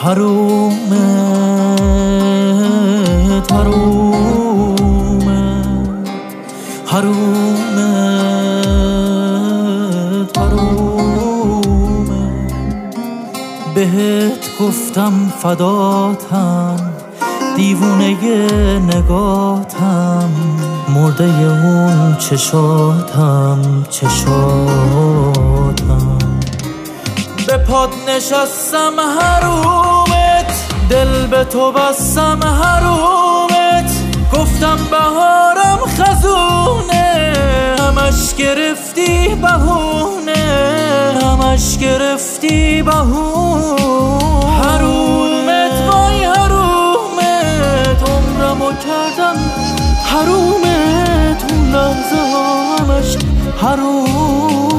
حرومت حرومت حرومت حرومت بهت گفتم فداتم دیوونه نگاتم مرده اون چشاتم به پاد نشستم حرومت دل به تو بستم حرومت گفتم بهارم خزونه همش گرفتی بهونه همش گرفتی بهونه حرومت وای حرومت عمرمو کردم حرومت اون لحظه ها همش حرومت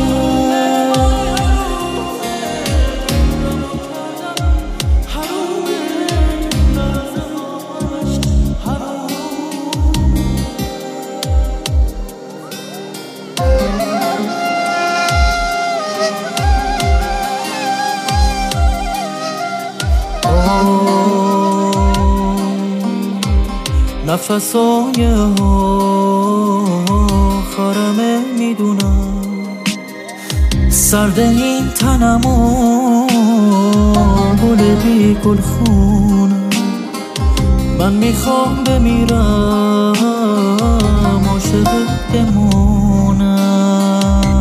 نفسای آخرمه میدونم سرد این تنمو گل بی گل خونم من میخوام بمیرم عاشقت بمونم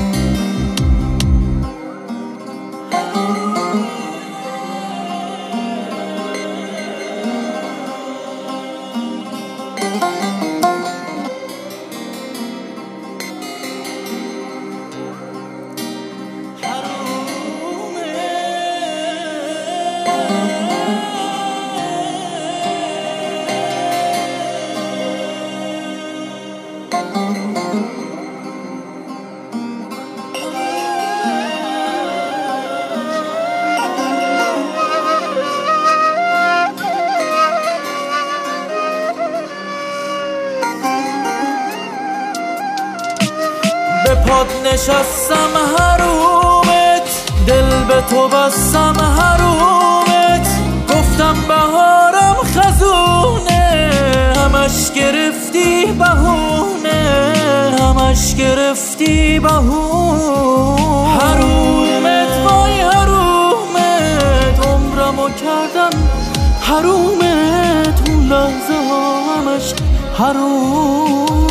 به پاد نشستم حرومت دل به تو بستم حرومت گفتم بهارم خزونه همش گرفتی بهونه همش گرفتی بهونه حرومت وای حرومت عمرمو کردم حرومت اون لحظه ها همش حرومت